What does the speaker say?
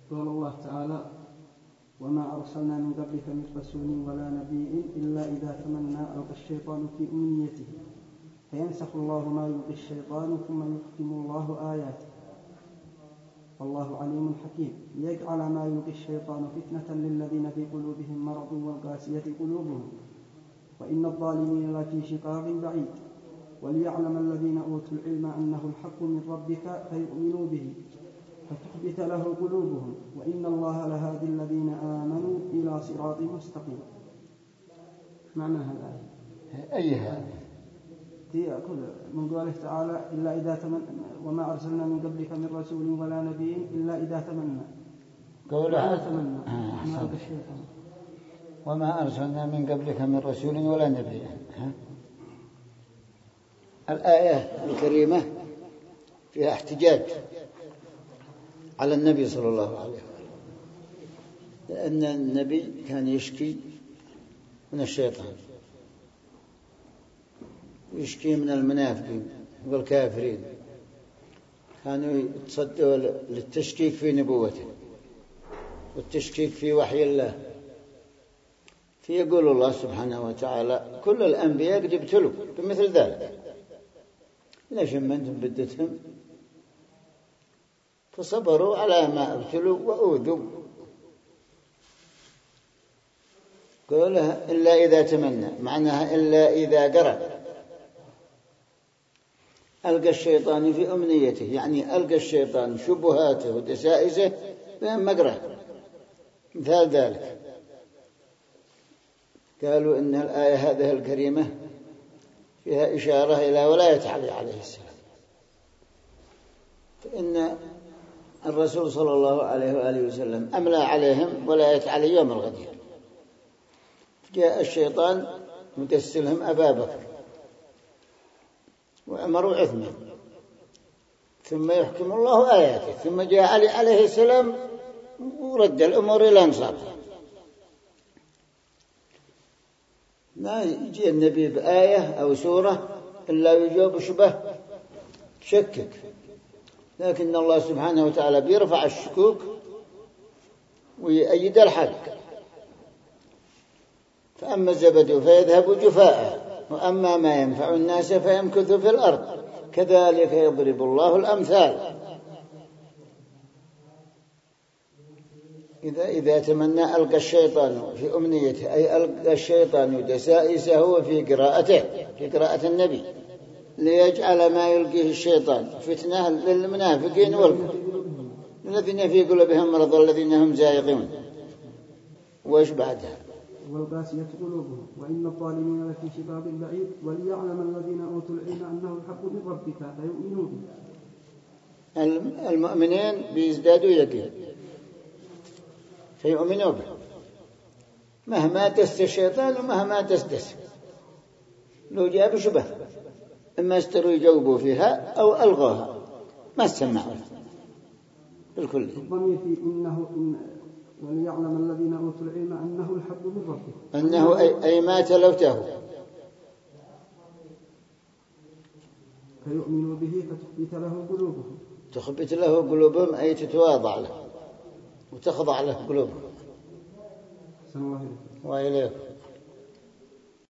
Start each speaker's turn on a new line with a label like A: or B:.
A: قال الله تعالى: وما أرسلنا من قبلك من رسول ولا نبي إلا إذا تمنى ألقى الشيطان في أمنيته فينسخ الله ما يلقي الشيطان ثم يحكم الله آياته والله عليم حكيم ليجعل ما يلقي الشيطان فتنة للذين في قلوبهم مرض والقاسية قلوبهم وإن الظالمين لفي شقاق بعيد وليعلم الذين أوتوا العلم أنه الحق من ربك فيؤمنوا به فتخبت له قلوبهم وإن الله لهادي الذين آمنوا إلى صراط مستقيم. معنى هذا
B: أي هذا
A: من قوله تعالى إلا إذا تمنى وما أرسلنا من قبلك من رسول ولا نبي إلا إذا تمنى
B: وما أرسلنا من قبلك من رسول ولا نبي. الآية الكريمة فيها احتجاج على النبي صلى الله عليه وسلم لأن النبي كان يشكي من الشيطان يشكي من المنافقين والكافرين كانوا يتصدوا للتشكيك في نبوته والتشكيك في وحي الله فيقول الله سبحانه وتعالى كل الأنبياء قد ابتلوا بمثل ذلك ليش ما أنتم بدتهم فصبروا على ما ابتلوا وأوذوا قولها إلا إذا تمنى معناها إلا إذا قرأ ألقى الشيطان في أمنيته يعني ألقى الشيطان شبهاته ودسائسه بين مقرأ مثال ذلك. قالوا إن الآية هذه الكريمة فيها إشارة إلى ولاية علي عليه السلام فإن الرسول صلى الله عليه وآله وسلم أملى عليهم ولاية علي يوم الغدير جاء الشيطان متسلهم أبا بكر وعمر وعثمان ثم يحكم الله آياته ثم جاء علي عليه السلام ورد الأمور إلى أنصابها. ما يجي النبي بآية أو سورة إلا يجوب شبه تشكك لكن الله سبحانه وتعالى بيرفع الشكوك ويأيد الحق فأما الزبد فيذهب جفاء وأما ما ينفع الناس فيمكث في الأرض كذلك يضرب الله الأمثال. إذا تمنى ألقى الشيطان في أمنيته أي ألقى الشيطان دسائسه في قراءته في قراءة النبي ليجعل ما يلقيه الشيطان فتنة للمنافقين والذين في قلوبهم مرض والذين هم زائغون. وإيش بعدها
A: والقاسية قلوبهم وإن الظالمين لفي شقاق بعيد وليعلم الذين أوتوا العلم أنه الحق من ربك فيؤمنوا به.
B: المؤمنين بيزدادوا يقين فيؤمنوا به مهما دس الشيطان ومهما دس لو جاء بشبه إما استروا يجاوبوا فيها أو ألغوها ما استمعوا بالكل.
A: الضمير في وليعلم الذين أوتوا العلم أنه الحق من ربك
B: أنه أي ما تلوته
A: فيؤمنوا به فتخبت له قلوبهم
B: تخبت له قلوبهم أي تتواضع له وتخضع له قلوبهم.
A: سلام الله
B: وإليكم.